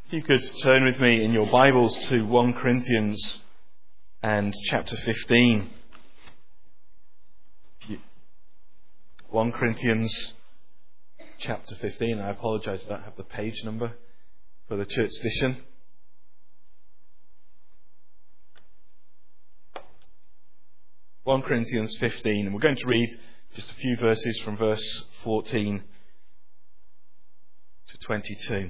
If you could turn with me in your Bibles to 1 Corinthians and chapter 15. 1 Corinthians chapter 15. I apologise, I don't have the page number for the church edition. (1 Corinthians 15), and we're going to read just a few verses from verse 14 to 22.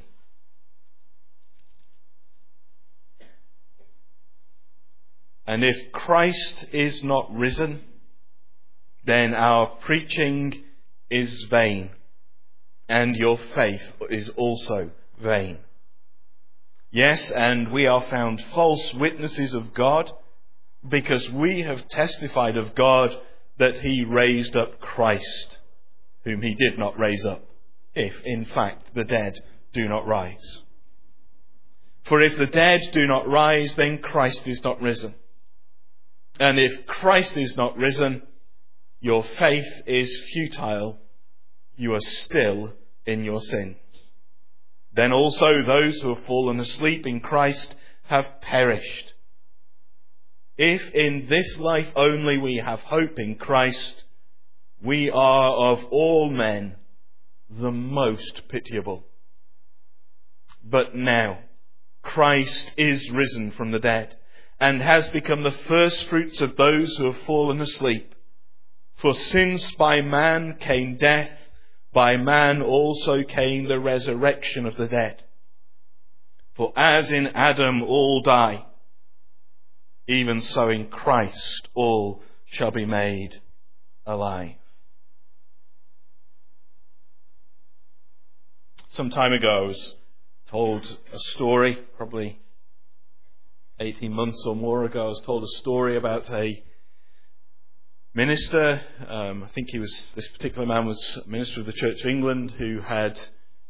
And if Christ is not risen, then our preaching is vain, and your faith is also vain. Yes, and we are found false witnesses of God, because we have testified of God that he raised up Christ, whom he did not raise up, if in fact the dead do not rise. For if the dead do not rise, then Christ is not risen. And if Christ is not risen, your faith is futile. You are still in your sins. Then also those who have fallen asleep in Christ have perished. If in this life only we have hope in Christ, we are of all men the most pitiable. But now Christ is risen from the dead, and has become the first fruits of those who have fallen asleep. For since by man came death, by man also came the resurrection of the dead. For as in Adam all die, even so in Christ all shall be made alive. Some time ago I was told a story, probably 18 months or more ago, I was told a story about a minister. I think this particular man was a minister of the Church of England who had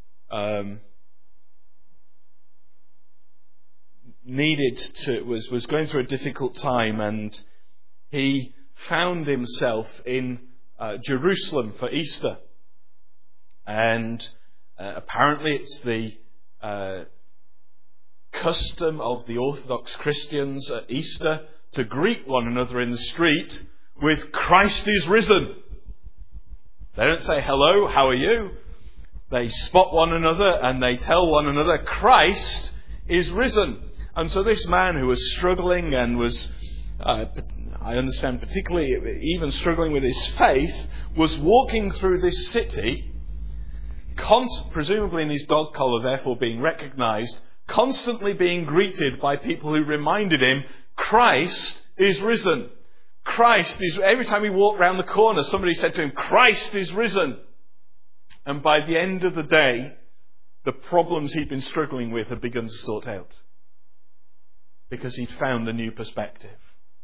was going through a difficult time, and he found himself in Jerusalem for Easter. And apparently it's the custom of the Orthodox Christians at Easter to greet one another in the street with "Christ is risen." They don't say "Hello, how are you?" They spot one another and they tell one another "Christ is risen." And so this man who was struggling and was, I understand particularly even struggling with his faith, was walking through this city, presumably in his dog collar, therefore being recognised, constantly being greeted by people who reminded him, Christ is risen. Christ is, every time he walked round the corner, somebody said to him, Christ is risen. And by the end of the day, the problems he'd been struggling with had begun to sort out, because he'd found a new perspective.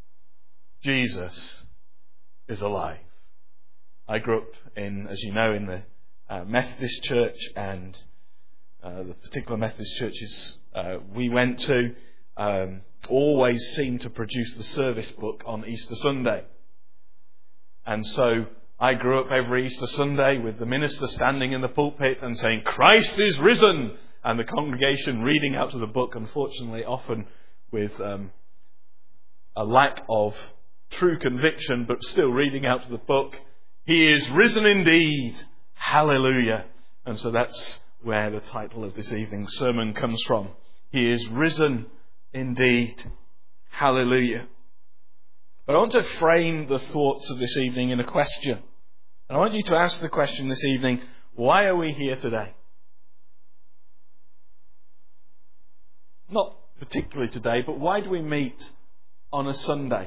Jesus is alive. I grew up as you know, in the Methodist church, and the particular Methodist churches we went to always seemed to produce the service book on Easter Sunday. And so I grew up every Easter Sunday with the minister standing in the pulpit and saying, Christ is risen, and the congregation reading out of the book, unfortunately often with a lack of true conviction, but still reading out of the book, He is risen indeed, hallelujah. And so that's where the title of this evening's sermon comes from. He is risen indeed, hallelujah. But I want to frame the thoughts of this evening in a question. And I want you to ask the question this evening, why are we here today? Not particularly today, but why do we meet on a Sunday?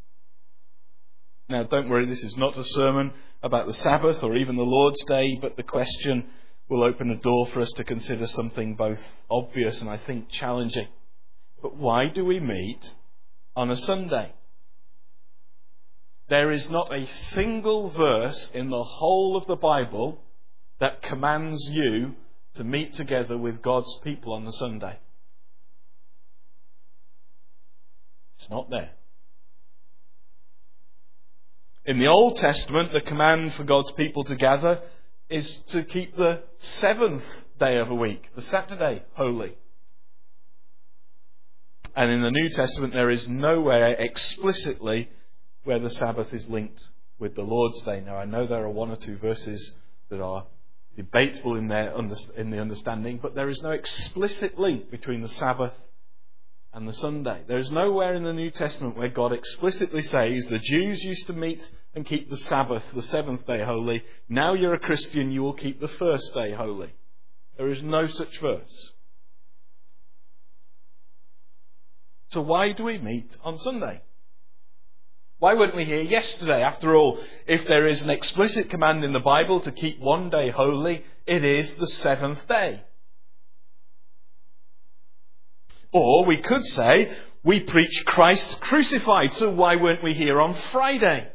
Now, don't worry, this is not a sermon about the Sabbath or even the Lord's Day, but the question will open a door for us to consider something both obvious and I think challenging. But why do we meet on a Sunday? There is not a single verse in the whole of the Bible that commands you to meet together with God's people on the Sunday. It's not there. In the Old Testament, the command for God's people to gather is to keep the seventh day of a week, the Saturday, holy. And in the New Testament, there is nowhere explicitly where the Sabbath is linked with the Lord's Day. Now, I know there are one or two verses that are debatable in the understanding, but there is no explicit link between the Sabbath and the Sunday. There is nowhere in the New Testament where God explicitly says the Jews used to meet and keep the Sabbath, the seventh day holy. Now you're a Christian, you will keep the first day holy. There is no such verse. So why do we meet on Sunday? Why weren't we here yesterday? After all, if there is an explicit command in the Bible to keep one day holy, it is the seventh day. Or we could say, we preach Christ crucified, so why weren't we here on Friday?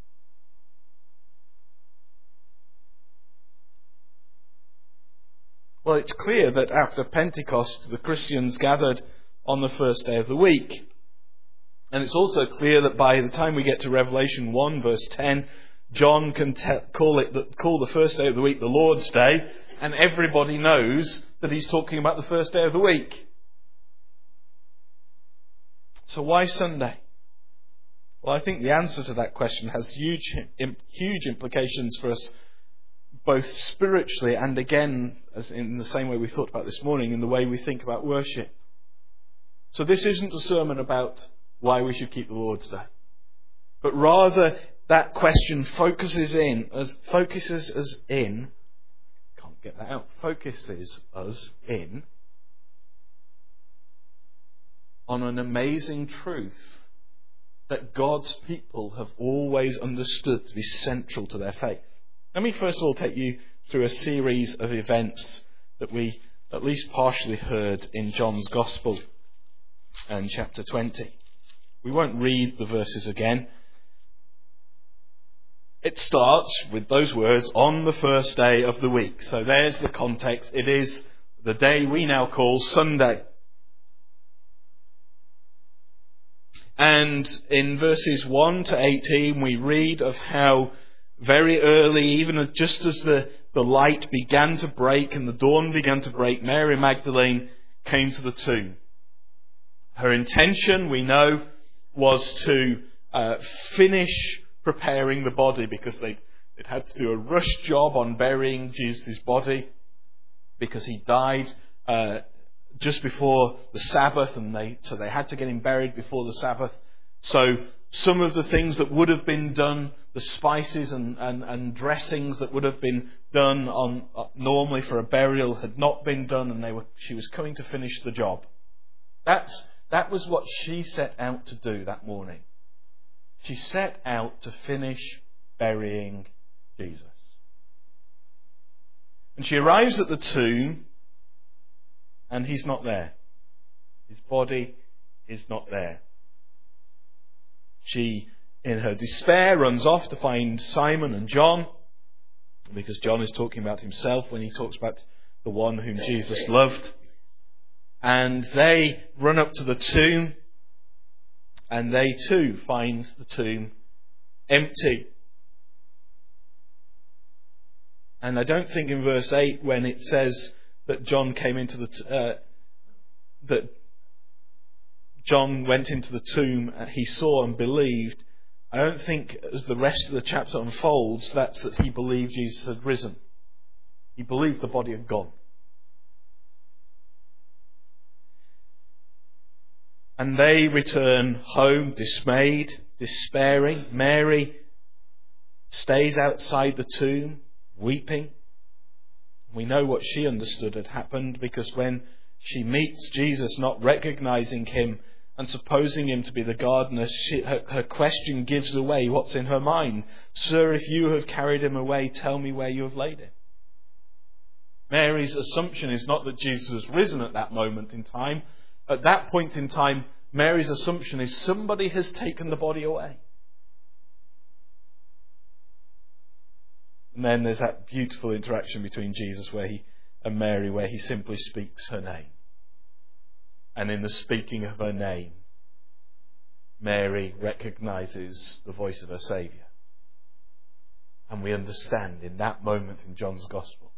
Well, it's clear that after Pentecost, the Christians gathered on the first day of the week. And it's also clear that by the time we get to Revelation 1 verse 10, John can call the first day of the week the Lord's Day, and everybody knows that he's talking about the first day of the week. So why Sunday? Well, I think the answer to that question has huge implications for us, both spiritually and again, as in the same way we thought about this morning, in the way we think about worship. So this isn't a sermon about why we should keep the Lord's Day, but rather that question focuses us in on an amazing truth that God's people have always understood to be central to their faith. Let me first of all take you through a series of events that we at least partially heard in John's Gospel and chapter 20. We won't read the verses again. It starts with those words, on the first day of the week. So there's the context. It is the day we now call Sunday. And in verses 1 to 18 we read of how very early, even just as the light began to break and the dawn began to break, Mary Magdalene came to the tomb. Her intention, we know, was to finish preparing the body, because they'd had to do a rush job on burying Jesus' body, because he died just before the Sabbath, and so they had to get him buried before the Sabbath. So some of the things that would have been done, the spices and dressings that would have been done on normally for a burial, had not been done, and she was coming to finish the job. That was what she set out to do that morning. She set out to finish burying Jesus. And she arrives at the tomb, and he's not there. His body is not there. She, in her despair, runs off to find Simon and John, because John is talking about himself when he talks about the one whom Jesus loved. And they run up to the tomb, and they too find the tomb empty. And I don't think in verse 8, when it says that John came into that John went into the tomb, he saw and believed, I don't think as the rest of the chapter unfolds, that's that he believed Jesus had risen. He believed the body had gone. And they return home dismayed, despairing. Mary stays outside the tomb, weeping. We know what she understood had happened, because when she meets Jesus, not recognizing him and supposing him to be the gardener, her question gives away what's in her mind. Sir, if you have carried him away, tell me where you have laid him. Mary's assumption is not that Jesus was risen at that moment in time. At that point in time, Mary's assumption is somebody has taken the body away. And then there's that beautiful interaction between Jesus and Mary, where he simply speaks her name. And in the speaking of her name, Mary recognizes the voice of her Saviour. And we understand in that moment in John's Gospel,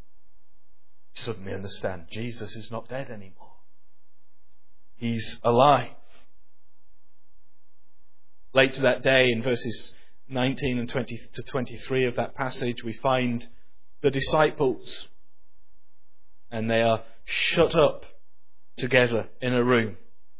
we suddenly understand Jesus is not dead anymore. He's alive. Later that day, in verses 19 and 20 to 23 of that passage, we find the disciples, and they are shut up together in a room.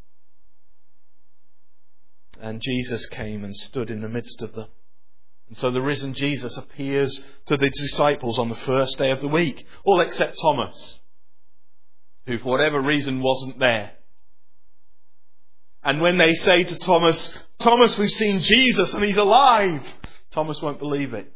And Jesus came and stood in the midst of them. And so the risen Jesus appears to the disciples on the first day of the week, all except Thomas, who for whatever reason wasn't there. And when they say to Thomas, "Thomas, we've seen Jesus and he's alive," Thomas won't believe it.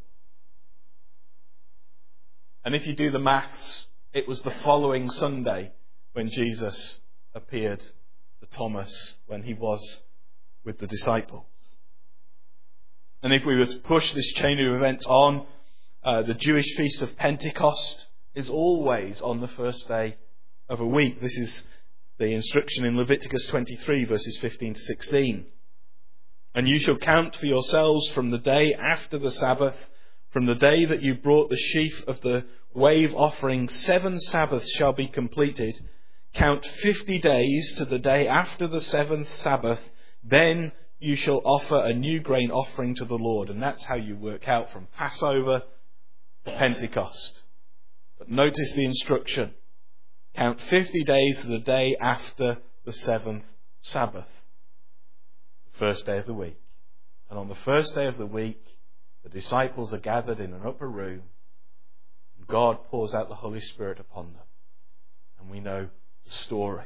And if you do the maths, it was the following Sunday when Jesus appeared to Thomas when he was with the disciples. And if we were to push this chain of events on, the Jewish feast of Pentecost is always on the first day of a week. This is the instruction in Leviticus 23, verses 15 to 16. "And you shall count for yourselves from the day after the Sabbath, from the day that you brought the sheaf of the wave offering, 7 Sabbaths shall be completed. Count 50 days to the day after the 7th Sabbath. Then you shall offer a new grain offering to the Lord." And that's how you work out from Passover to Pentecost. But notice the instruction. Count 50 days to the day after the 7th Sabbath, the first day of the week. And on the first day of the week, the disciples are gathered in an upper room, and God pours out the Holy Spirit upon them. And we know the story.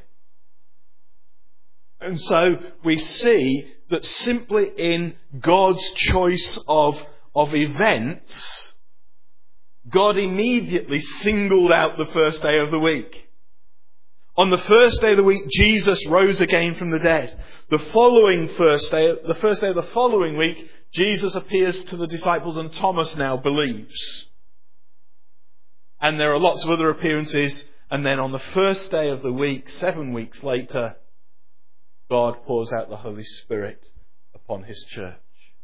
And so we see that simply in God's choice of events, God immediately singled out the first day of the week. On the first day of the week, Jesus rose again from the dead. The first day of the following week, Jesus appears to the disciples and Thomas now believes. And there are lots of other appearances. And then on the first day of the week, 7 weeks later, God pours out the Holy Spirit upon His church.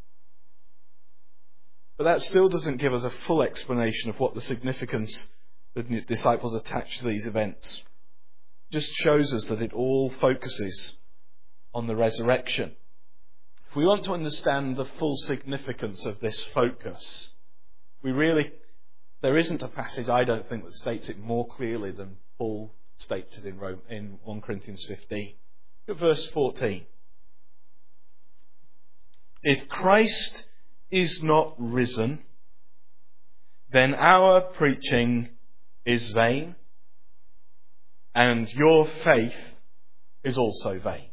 But that still doesn't give us a full explanation of what the significance the disciples attach to these events. It just shows us that it all focuses on the resurrection. If we want to understand the full significance of this focus, there isn't a passage, I don't think, that states it more clearly than Paul states it in 1 Corinthians 15. Look at verse 14. "If Christ is not risen, then our preaching is vain, and your faith is also vain."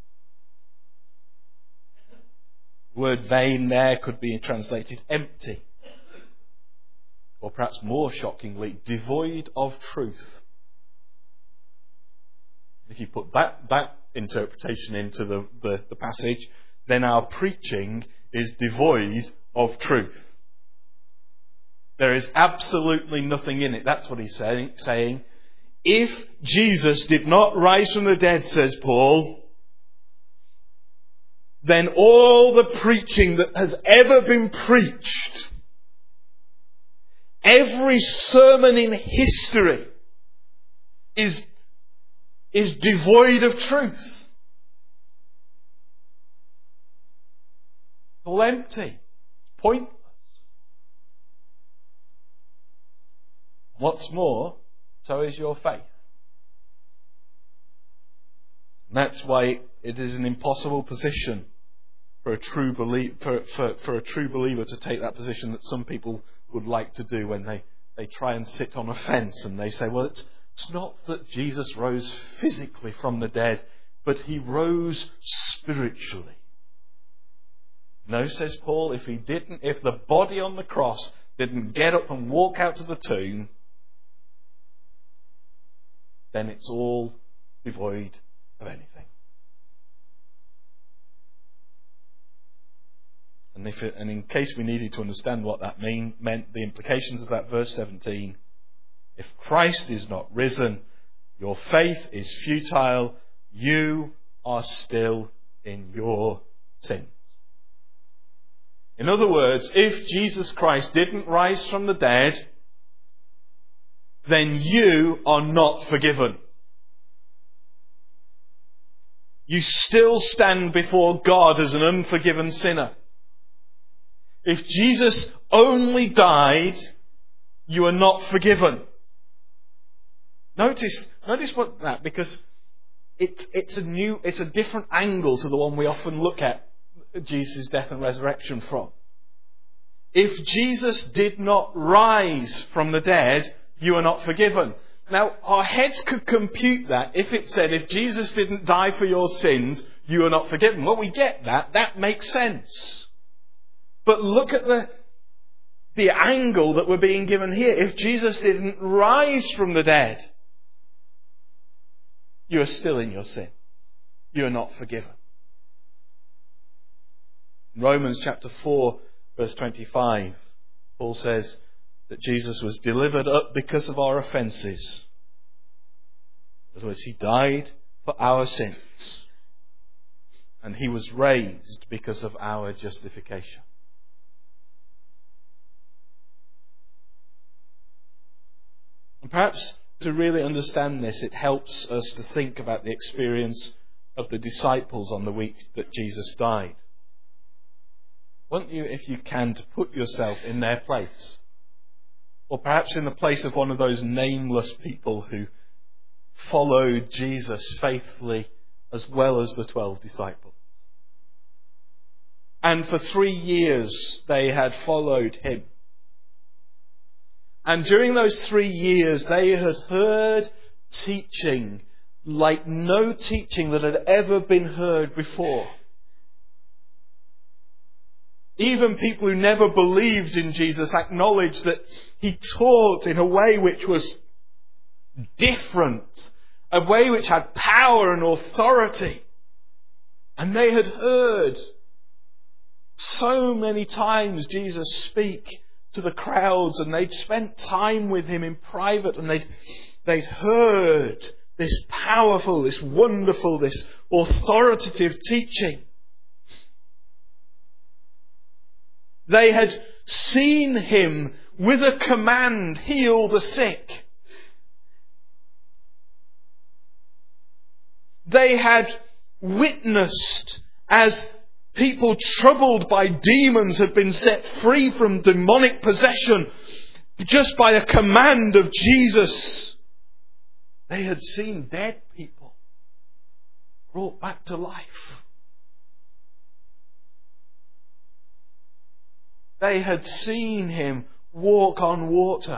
The word vain there could be translated empty, or perhaps more shockingly, devoid of truth. If you put that interpretation into the passage, then our preaching is devoid of truth. There is absolutely nothing in it. That's what he's saying. If Jesus did not rise from the dead, says Paul, then all the preaching that has ever been preached, every sermon in history, is devoid of truth. It's all empty. It's pointless. What's more, so is your faith. And that's why it is an impossible position for a true believer to take that position that some people would like to do when they try and sit on a fence and they say, well, it's not that Jesus rose physically from the dead, but He rose spiritually. No, says Paul, if the body on the cross didn't get up and walk out to the tomb, then it's all devoid of anything. And in case we needed to understand what that meant, the implications of that verse 17, if Christ is not risen, your faith is futile, you are still in your sins. In other words, if Jesus Christ didn't rise from the dead, then you are not forgiven. you still stand before God as an unforgiven sinner. If Jesus only died, you are not forgiven. Notice what that, because it's a different angle to the one we often look at Jesus' death and resurrection from. If Jesus did not rise from the dead, you are not forgiven. Now, our heads could compute that if it said, if Jesus didn't die for your sins, you are not forgiven. Well, we get that. That makes sense. But look at the angle that we're being given here. If Jesus didn't rise from the dead, you are still in your sin. You are not forgiven. In Romans chapter 4, verse 25, Paul says that Jesus was delivered up because of our offences. In other words, he died for our sins. And he was raised because of our justification. And perhaps to really understand this, it helps us to think about the experience of the disciples on the week that Jesus died. Want you, if you can, to put yourself in their place. Or perhaps in the place of one of those nameless people who followed Jesus faithfully as well as the 12 disciples. And for 3 years they had followed him. And during those 3 years they had heard teaching like no teaching that had ever been heard before. Even people who never believed in Jesus acknowledged that he taught in a way which was different, a way which had power and authority. And they had heard so many times Jesus speak to the crowds, and they'd spent time with him in private, and they'd heard this powerful, this wonderful, this authoritative teaching. They had seen him with a command heal the sick. They had witnessed as people troubled by demons had been set free from demonic possession just by a command of Jesus. They had seen dead people brought back to life. They had seen him walk on water.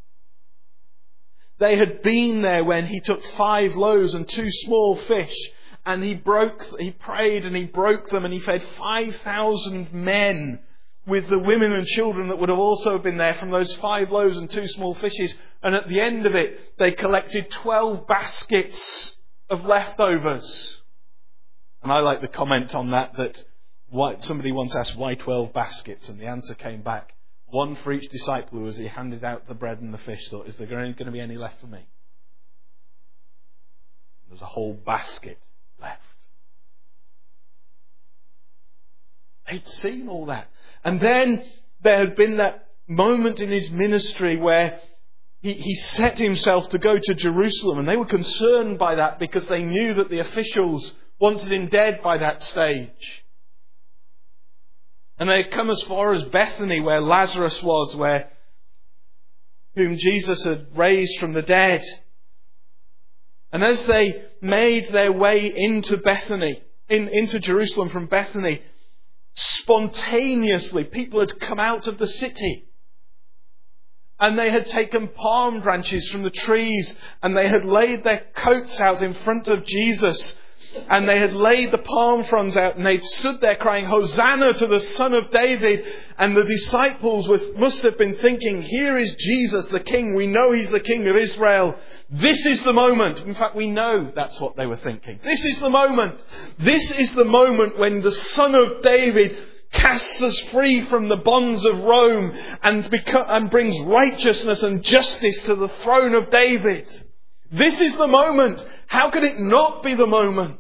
They had been there when he took 5 loaves and 2 small fish, and he prayed and he broke them, and he fed 5,000 men with the women and children that would have also been there from those 5 loaves and 2 small fishes. And at the end of it, they collected 12 baskets of leftovers. And I like the comment on that somebody once asked, why 12 baskets? And the answer came back, 1 for each disciple, who, as he handed out the bread and the fish, thought, is there going to be any left for me? There's a whole basket left. They'd seen all that. And then there had been that moment in his ministry where he set himself to go to Jerusalem, and they were concerned by that because they knew that the officials wanted him dead by that stage. And they had come as far as Bethany, where Lazarus was, whom Jesus had raised from the dead. And as they made their way into Bethany, into Jerusalem from Bethany, spontaneously people had come out of the city. And they had taken palm branches from the trees, and they had laid their coats out in front of Jesus. And they had laid the palm fronds out, and they'd stood there crying, Hosanna to the Son of David. And the disciples must have been thinking, here is Jesus the King. We know he's the King of Israel. This is the moment. In fact, we know that's what they were thinking. This is the moment. This is the moment when the Son of David casts us free from the bonds of Rome and brings righteousness and justice to the throne of David. This is the moment. How could it not be the moment?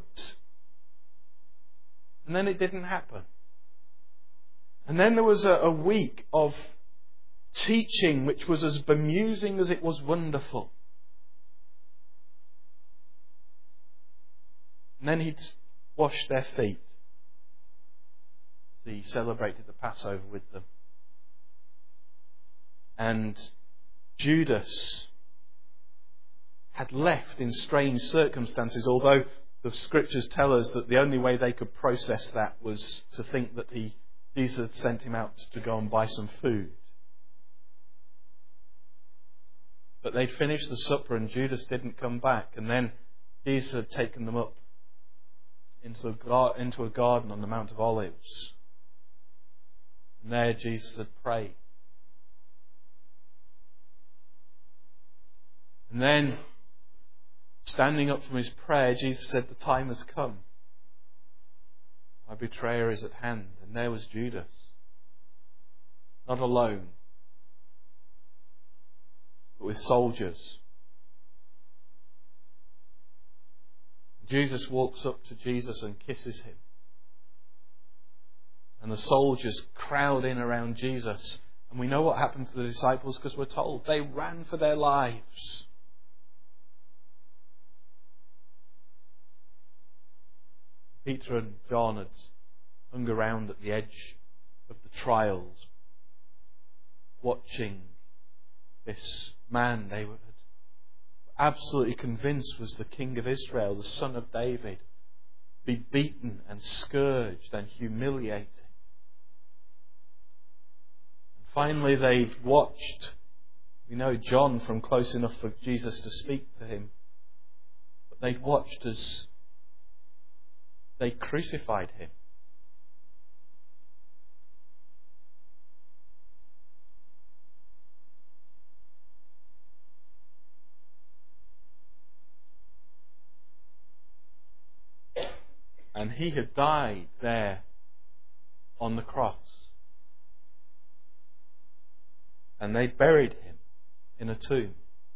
And then it didn't happen. And then there was a week of teaching which was as bemusing as it was wonderful. And then he'd washed their feet. He celebrated the Passover with them. And Judas had left in strange circumstances, although the scriptures tell us that the only way they could process that was to think that Jesus had sent him out to go and buy some food. But they'd finished the supper and Judas didn't come back. And then Jesus had taken them up into a garden on the Mount of Olives. And there Jesus had prayed. And then, standing up from his prayer, Jesus said, "The time has come. My betrayer is at hand." And there was Judas. Not alone, but with soldiers. Jesus walks up to Jesus and kisses him. And the soldiers crowd in around Jesus. And we know what happened to the disciples because we're told they ran for their lives. Peter and John had hung around at the edge of the trials, watching this man they were absolutely convinced was the King of Israel, the Son of David, be beaten and scourged and humiliated. And finally they watched, we know John from close enough for Jesus to speak to him, but they watched as they crucified him. And he had died there on the cross. And they buried him in a tomb.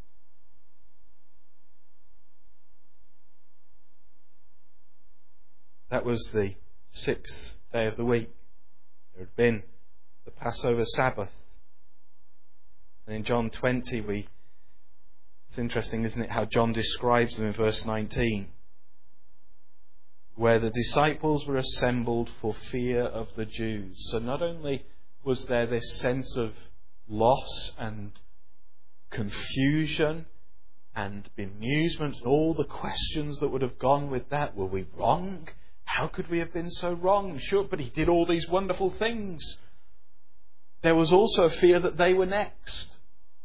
That was the 6th day of the week. There had been the Passover Sabbath. And in John 20, it's interesting, isn't it, how John describes them in verse 19. Where the disciples were assembled for fear of the Jews. So not only was there this sense of loss and confusion and bemusement and all the questions that would have gone with that. Were we wrong? How could we have been so wrong? Sure, but he did all these wonderful things. There was also a fear that they were next.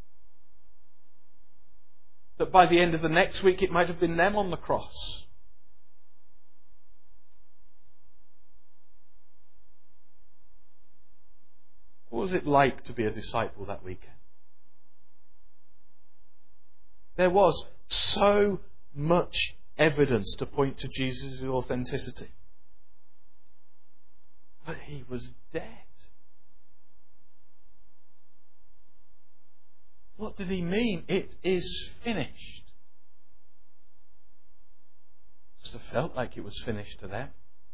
That by the end of the next week it might have been them on the cross. What was it like to be a disciple that weekend? There was so much evidence to point to Jesus' authenticity. But he was dead. What did he mean? It is finished. It must have felt like it was finished to them.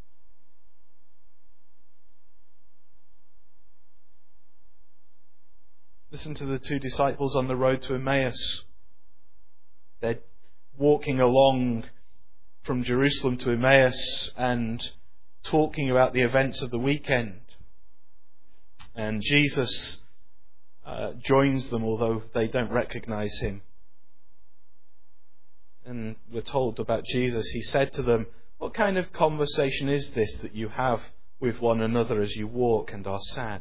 Listen to the two disciples on the road to Emmaus. They're walking along from Jerusalem to Emmaus and talking about the events of the weekend. And Jesus joins them, although they don't recognize him. And we're told about Jesus. He said to them, "What kind of conversation is this that you have with one another as you walk and are sad?"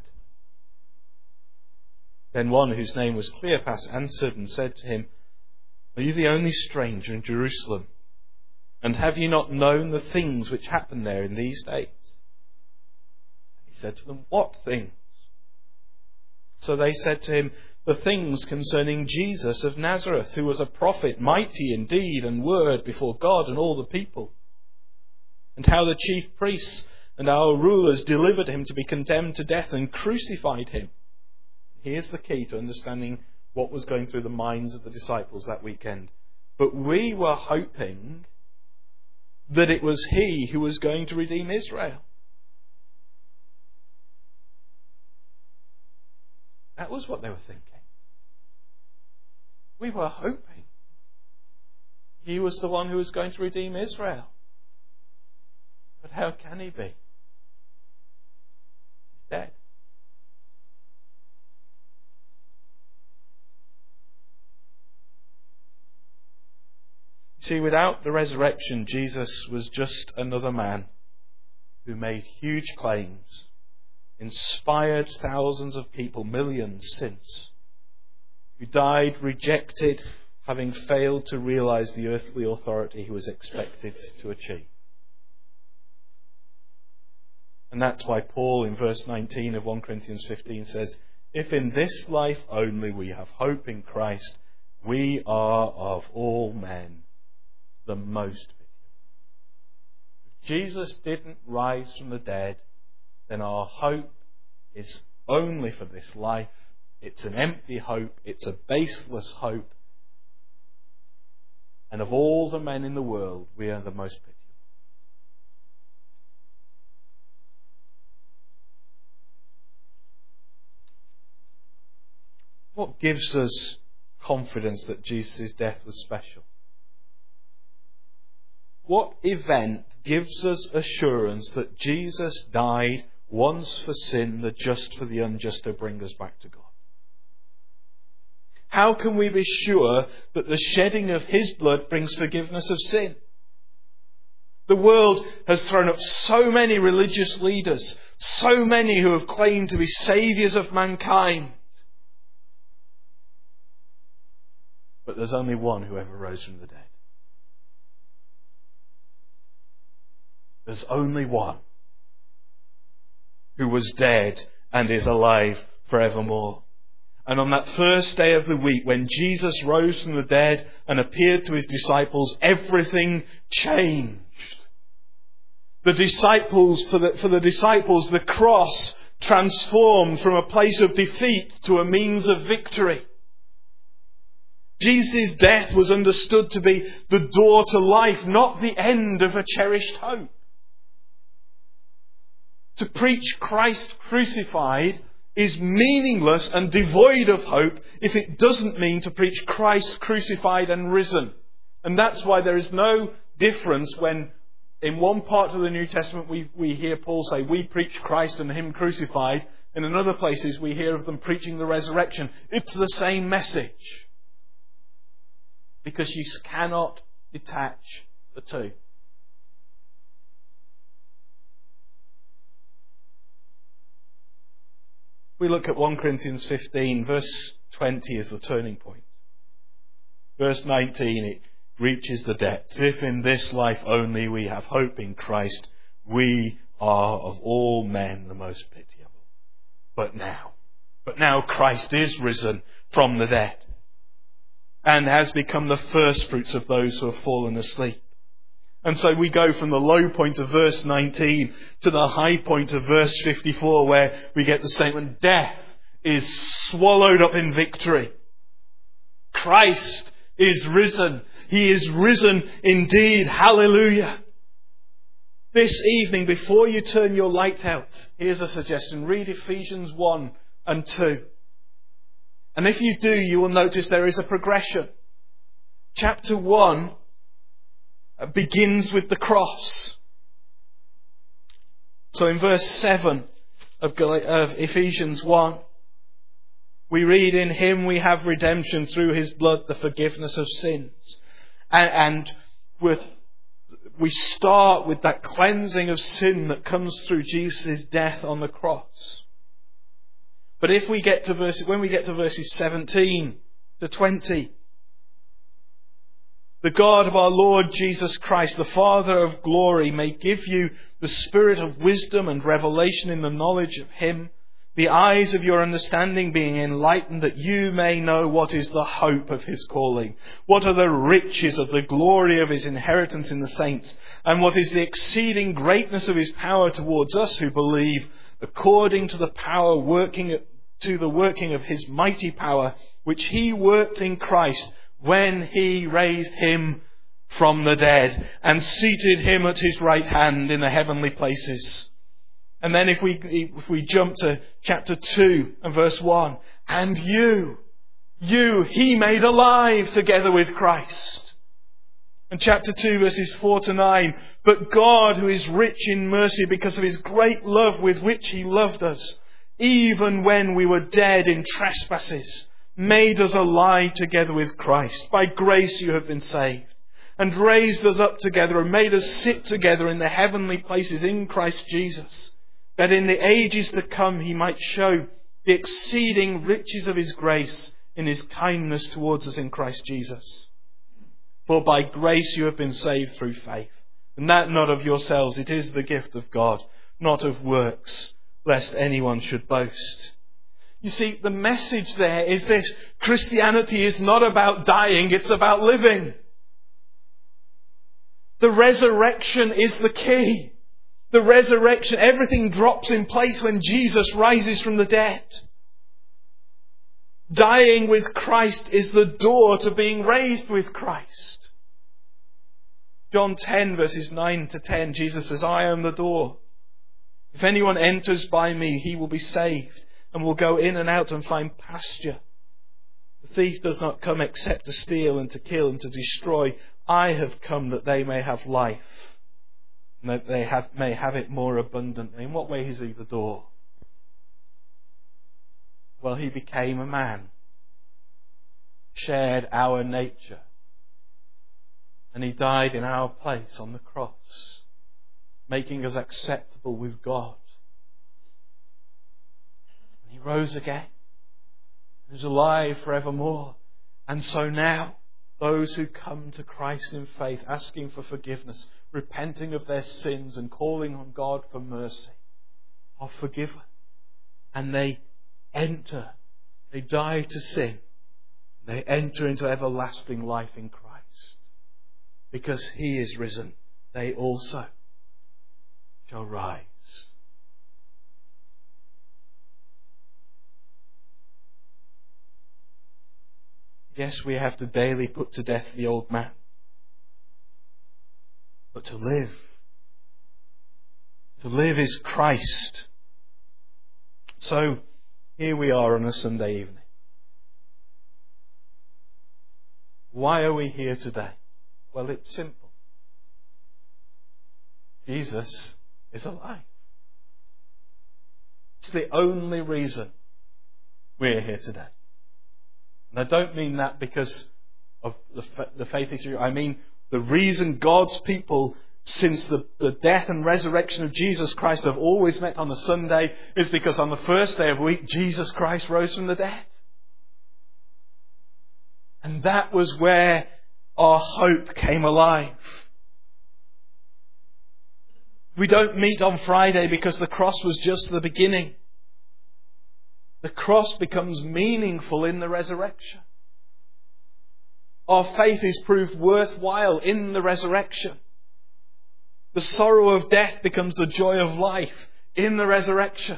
Then one whose name was Cleopas answered and said to him, "Are you the only stranger in Jerusalem? And have you not known the things which happen there in these days?" He said to them, "What things?" So they said to him, "The things concerning Jesus of Nazareth, who was a prophet, mighty in deed and word before God and all the people. And how the chief priests and our rulers delivered him to be condemned to death and crucified him." Here's the key to understanding what was going through the minds of the disciples that weekend. But we were hoping that it was he who was going to redeem Israel. That was what they were thinking. We were hoping he was the one who was going to redeem Israel. how can he be? He's dead. See, without the resurrection, Jesus was just another man who made huge claims, inspired thousands of people, millions since, who died rejected, having failed to realize the earthly authority he was expected to achieve. And that's why Paul in verse 19 of 1 Corinthians 15 says, if in this life only we have hope in Christ, we are of all men the most pitiable. If Jesus didn't rise from the dead, then our hope is only for this life. It's an empty hope. It's a baseless hope. And of all the men in the world, we are the most pitiable. What gives us confidence that Jesus' death was special? What event gives us assurance that Jesus died once for sin, the just for the unjust, to bring us back to God? How can we be sure that the shedding of his blood brings forgiveness of sin? The world has thrown up so many religious leaders, so many who have claimed to be saviours of mankind. But there's only one who ever rose from the dead. There's only one who was dead and is alive forevermore. And on that first day of the week, when Jesus rose from the dead and appeared to his disciples, everything changed. For the disciples, the cross transformed from a place of defeat to a means of victory. Jesus' death was understood to be the door to life, not the end of a cherished hope. To preach Christ crucified is meaningless and devoid of hope if it doesn't mean to preach Christ crucified and risen. And that's why there is no difference when in one part of the New Testament we hear Paul say, we preach Christ and him crucified. And in other places we hear of them preaching the resurrection. It's the same message. Because you cannot detach the two. We look at 1 Corinthians 15, verse 20 is the turning point. Verse 19, it reaches the depths. If in this life only we have hope in Christ, we are of all men the most pitiable. But now Christ is risen from the dead and has become the first fruits of those who have fallen asleep. And so we go from the low point of verse 19 to the high point of verse 54, where we get the statement, death is swallowed up in victory. Christ is risen. He is risen indeed. Hallelujah. This evening, before you turn your light out, here's a suggestion. Read Ephesians 1 and 2. And if you do, you will notice there is a progression. Chapter 1 begins with the cross. So in verse 7 of Ephesians 1, we read, in him we have redemption through his blood, the forgiveness of sins. And we start with that cleansing of sin that comes through Jesus' death on the cross. But when we get to verses 17 to 20, the God of our Lord Jesus Christ, the Father of glory, may give you the spirit of wisdom and revelation in the knowledge of him, the eyes of your understanding being enlightened, that you may know what is the hope of his calling, what are the riches of the glory of his inheritance in the saints, and what is the exceeding greatness of his power towards us who believe, according to the power working of his mighty power, which he worked in Christ when he raised him from the dead and seated him at his right hand in the heavenly places. And then if we jump to chapter 2 and verse 1, and you he made alive together with Christ. And chapter 2 verses 4 to 9. But God, who is rich in mercy because of his great love with which he loved us, even when we were dead in trespasses, made us alive together with Christ. By grace you have been saved, and raised us up together and made us sit together in the heavenly places in Christ Jesus, that in the ages to come he might show the exceeding riches of his grace in his kindness towards us in Christ Jesus. For by grace you have been saved through faith, and that not of yourselves, it is the gift of God, not of works, lest anyone should boast. You see, the message there is this: Christianity is not about dying, it's about living. The resurrection is the key. The resurrection, everything drops in place when Jesus rises from the dead. Dying with Christ is the door to being raised with Christ. John 10 verses 9 to 10, Jesus says, I am the door. If anyone enters by me, he will be saved and will go in and out and find pasture. The thief does not come except to steal and to kill and to destroy. I have come that they may have life, and that they may have it more abundantly. In what way is he the door? Well, he became a man, shared our nature, and he died in our place on the cross, making us acceptable with God. And he rose again. He is alive forevermore. And so now, those who come to Christ in faith, asking for forgiveness, repenting of their sins and calling on God for mercy, are forgiven. And they die to sin. They enter into everlasting life in Christ. Because he is risen, they also shall rise. Yes, we have to daily put to death the old man. But to live is Christ. So, here we are on a Sunday evening. Why are we here today? Well, it's simple. Jesus is alive. It's the only reason we're here today. And I don't mean that because of the faith issue. I mean the reason God's people, since the death and resurrection of Jesus Christ, have always met on a Sunday is because on the first day of the week, Jesus Christ rose from the dead. And that was where our hope came alive. We don't meet on Friday because the cross was just the beginning. The cross becomes meaningful in the resurrection. Our faith is proved worthwhile in the resurrection. The sorrow of death becomes the joy of life in the resurrection.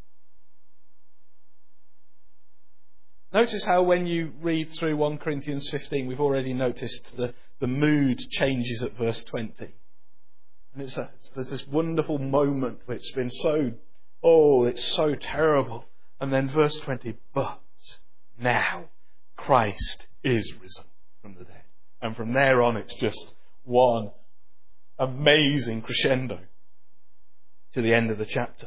Notice how when you read through 1 Corinthians 15, we've already noticed the mood changes at verse 20. And there's this wonderful moment which has been it's so terrible. And then verse 20, but now Christ is risen from the dead. And from there on it's just one amazing crescendo to the end of the chapter.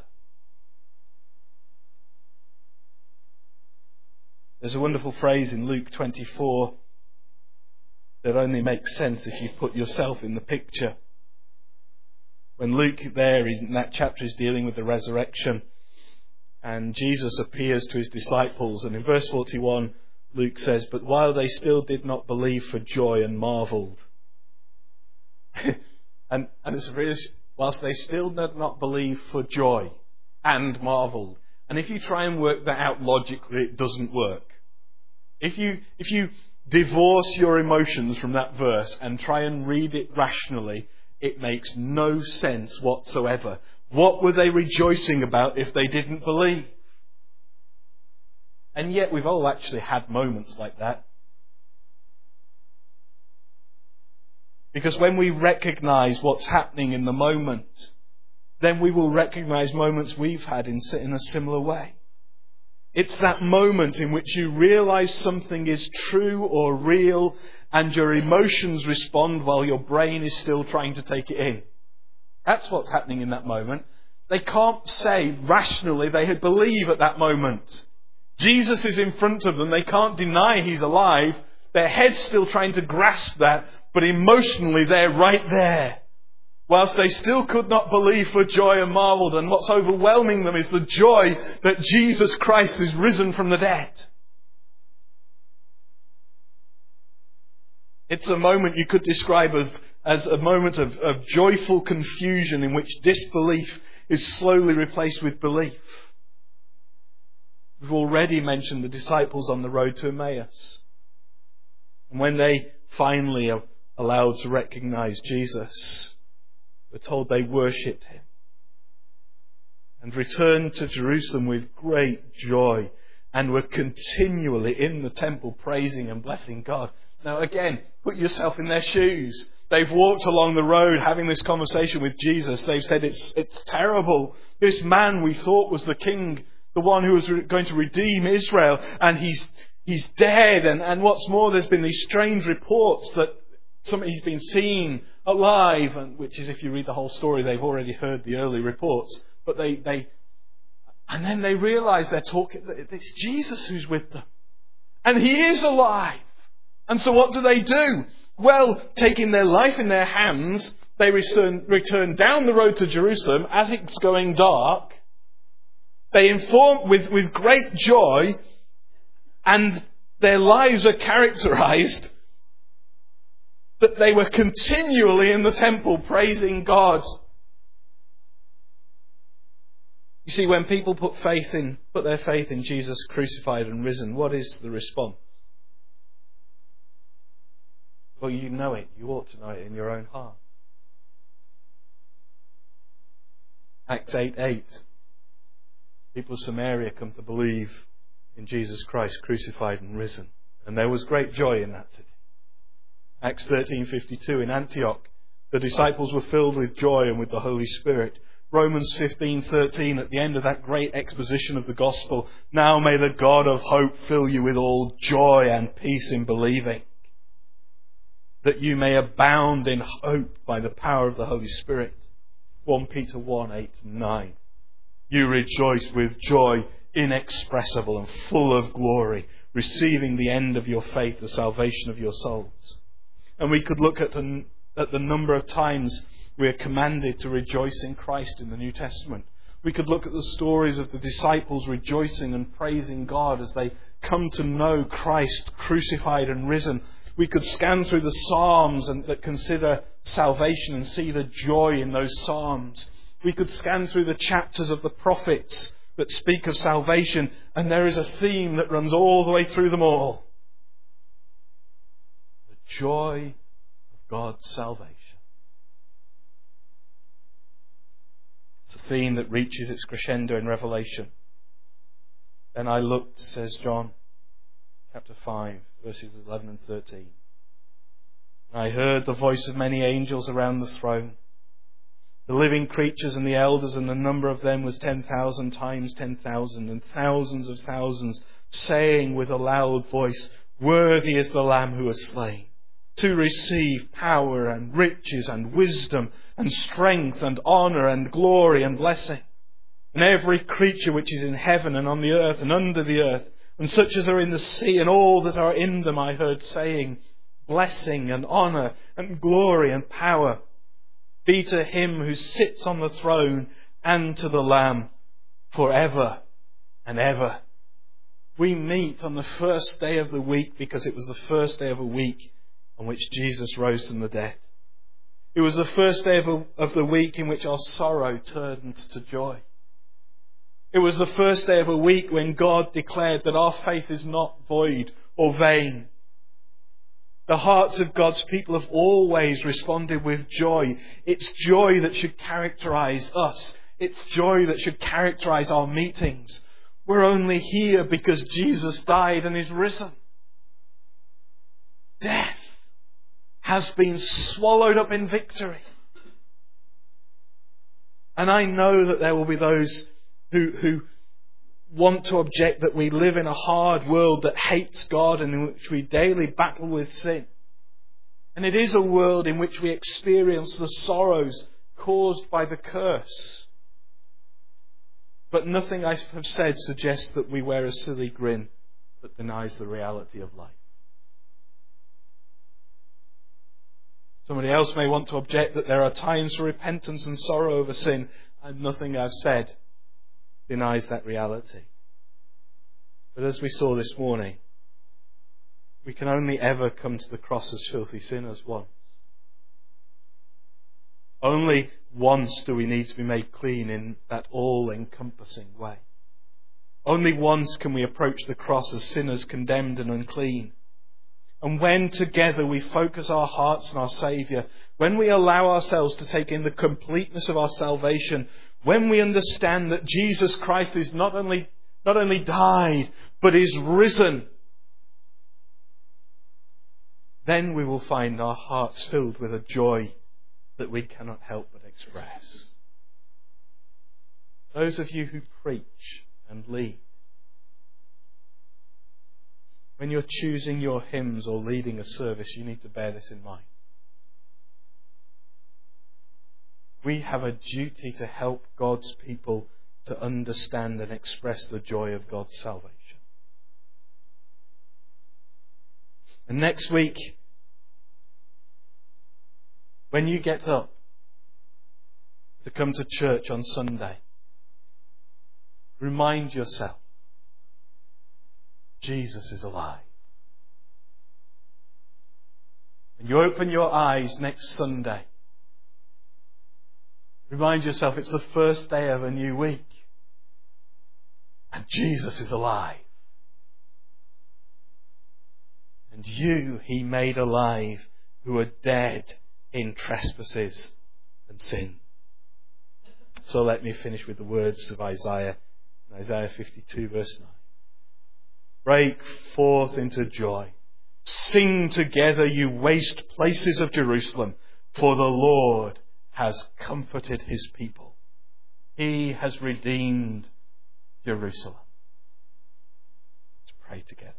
There's a wonderful phrase in Luke 24 that only makes sense if you put yourself in the picture. When Luke there in that chapter is dealing with the resurrection, and Jesus appears to his disciples, and in verse 41 Luke says, but while they still did not believe for joy and marvelled. and it's really, whilst they still did not believe for joy and marvelled. And if you try and work that out logically, it doesn't work. If you divorce your emotions from that verse and try and read it rationally, it makes no sense whatsoever. What were they rejoicing about if they didn't believe? And yet we've all actually had moments like that. Because when we recognise what's happening in the moment, then we will recognise moments we've had in a similar way. It's that moment in which you realize something is true or real and your emotions respond while your brain is still trying to take it in. That's what's happening in that moment. They can't say rationally they believe at that moment. Jesus is in front of them. They can't deny He's alive. Their head's still trying to grasp that, but emotionally they're right there. Whilst they still could not believe for joy and marveled, and what's overwhelming them is the joy that Jesus Christ is risen from the dead. It's a moment you could describe as a moment of joyful confusion in which disbelief is slowly replaced with belief. We've already mentioned the disciples on the road to Emmaus. And when they finally are allowed to recognize Jesus, we're told they worshipped Him and returned to Jerusalem with great joy and were continually in the temple praising and blessing God. Now again, put yourself in their shoes. They've walked along the road having this conversation with Jesus. They've said, it's terrible. This man we thought was the king, the one who was going to redeem Israel, and he's dead. And what's more, there's been these strange reports that he's been seen alive, and which is, if you read the whole story, they've already heard the early reports. But and then they realise they're talking, it's Jesus who's with them. And He is alive. And so what do? Well, taking their life in their hands, they return down the road to Jerusalem as it's going dark. They inform with great joy, and their lives are characterised that they were continually in the temple praising God. You see, when people put their faith in Jesus crucified and risen, what is the response? Well, you know it. You ought to know it in your own heart. Acts 8:8. People of Samaria come to believe in Jesus Christ crucified and risen. And there was great joy in that city. Acts 13:52. In Antioch, the disciples were filled with joy and with the Holy Spirit. Romans 15:13, at the end of that great exposition of the gospel, now may the God of hope fill you with all joy and peace in believing, that you may abound in hope by the power of the Holy Spirit. 1 Peter 1:8-9. You rejoice with joy inexpressible and full of glory, receiving the end of your faith, the salvation of your souls. And we could look at the number of times we are commanded to rejoice in Christ in the New Testament. We could look at the stories of the disciples rejoicing and praising God as they come to know Christ crucified and risen. We could scan through the Psalms that consider salvation and see the joy in those Psalms. We could scan through the chapters of the prophets that speak of salvation, and there is a theme that runs all the way through them all. The joy of God's salvation. It's a theme that reaches its crescendo in Revelation. Then I looked, says John, chapter 5, verses 11 and 13. I heard the voice of many angels around the throne, the living creatures and the elders, and the number of them was 10,000 times 10,000, and thousands of thousands, saying with a loud voice, worthy is the Lamb who was slain, to receive power and riches and wisdom and strength and honour and glory and blessing. And every creature which is in heaven and on the earth and under the earth, and such as are in the sea and all that are in them, I heard saying, blessing and honour and glory and power be to Him who sits on the throne and to the Lamb forever and ever. We meet on the first day of the week because it was the first day of a week on which Jesus rose from the dead. It was the first day of the week in which our sorrow turned to joy. It was the first day of a week when God declared that our faith is not void or vain. The hearts of God's people have always responded with joy. It's joy that should characterize us. It's joy that should characterize our meetings. We're only here because Jesus died and is risen. Death has been swallowed up in victory. And I know that there will be those who want to object that we live in a hard world that hates God and in which we daily battle with sin. And it is a world in which we experience the sorrows caused by the curse. But nothing I have said suggests that we wear a silly grin that denies the reality of life. Somebody else may want to object that there are times for repentance and sorrow over sin, and nothing I've said denies that reality. But as we saw this morning, we can only ever come to the cross as filthy sinners once. Only once do we need to be made clean in that all-encompassing way. Only once can we approach the cross as sinners condemned and unclean. And when together we focus our hearts on our Saviour, when we allow ourselves to take in the completeness of our salvation, when we understand that Jesus Christ is not only died, but is risen, then we will find our hearts filled with a joy that we cannot help but express. Those of you who preach and lead, when you're choosing your hymns or leading a service, you need to bear this in mind. We have a duty to help God's people to understand and express the joy of God's salvation. And next week, when you get up to come to church on Sunday, remind yourself, Jesus is alive. When you open your eyes next Sunday, remind yourself it's the first day of a new week. And Jesus is alive. And you He made alive who were dead in trespasses and sin. So let me finish with the words of Isaiah, Isaiah 52 verse 9. Break forth into joy. Sing together, you waste places of Jerusalem, for the Lord has comforted His people. He has redeemed Jerusalem. Let's pray together.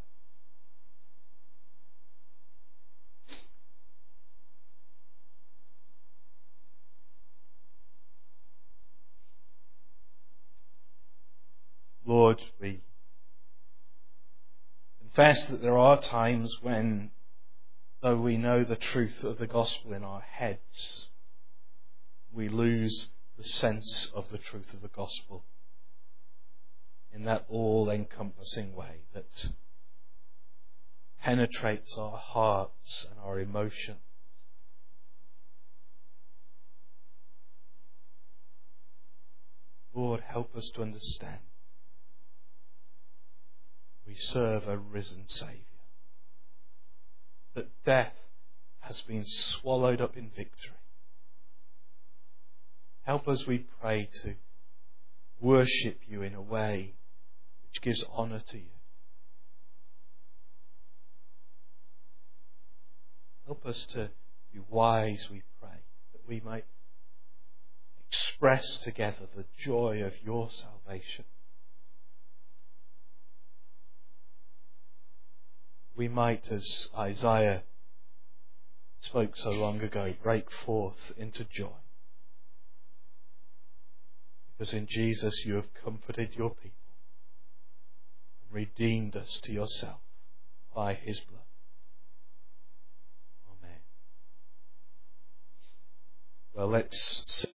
Lord, we confess that there are times when, though we know the truth of the gospel in our heads, we lose the sense of the truth of the gospel in that all-encompassing way that penetrates our hearts and our emotions. Lord, help us to understand we serve a risen Saviour, that death has been swallowed up in victory. Help us, we pray, to worship You in a way which gives honour to You. Help us to be wise, we pray, that we might express together the joy of Your salvation. We might, as Isaiah spoke so long ago, break forth into joy. Because in Jesus You have comforted Your people and redeemed us to Yourself by His blood. Amen. Well, let's